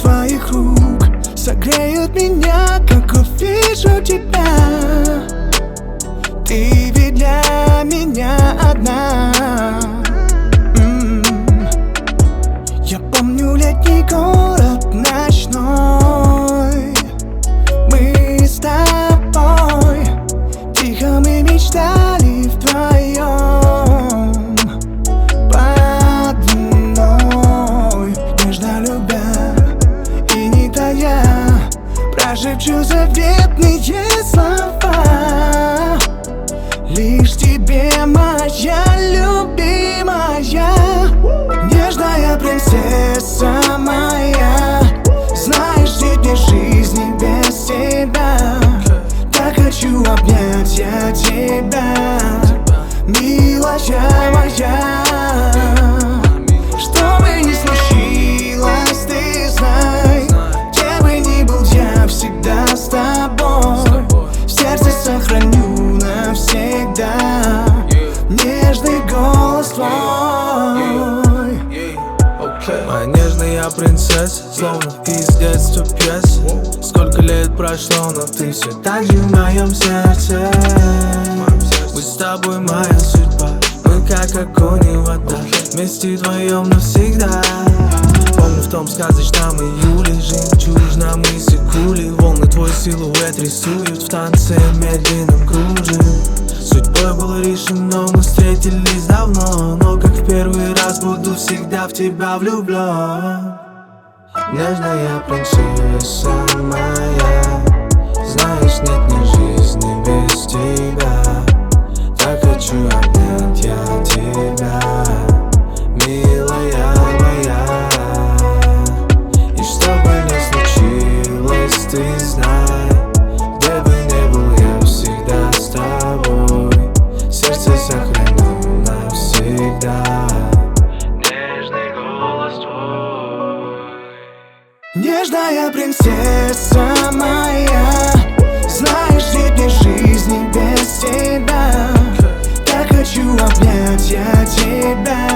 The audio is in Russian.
твоих рук согреют меня, как увижу тебя. Ты ведь для меня одна. Я помню летний город ночной. Мы с тобой тихо мы мечтали вдвоем под луной, нежно любя и не тая, прошепчу заветные слова лишь тебе, моя любимая, нежная принцесса моя. Знаешь, нет мне жизни без тебя. Так хочу обнять я тебя, милая моя. Что бы ни случилось, ты знай, где бы ни был, я всегда с тобой. В сердце сохраню навсегда нежный голос твой. Моя нежная принцесса, словно из детства пьеса. Сколько лет прошло, но ты все так же в моем сердце. Мы с тобой моя судьба, мы как огонь и вода, вместе вдвоем навсегда. Помню в том сказочном июле, жемчужном мысе кули, волны твой силуэт рисуют в танце медленном круже. Судьбой было решено, мы встретились давно, но как в первый раз буду всегда в тебя влюблен. Нежная принцесса моя, знаешь, нет мне жизни без тебя. Так хочу обнять я тебя, милая моя. И что бы ни случилось, ты знай, где бы ни был, я всегда с тобой. Сердце сохраню навсегда нежный голос твой. Нежная принцесса моя, знаешь, нет мне жизни без тебя. Так хочу обнять я тебя,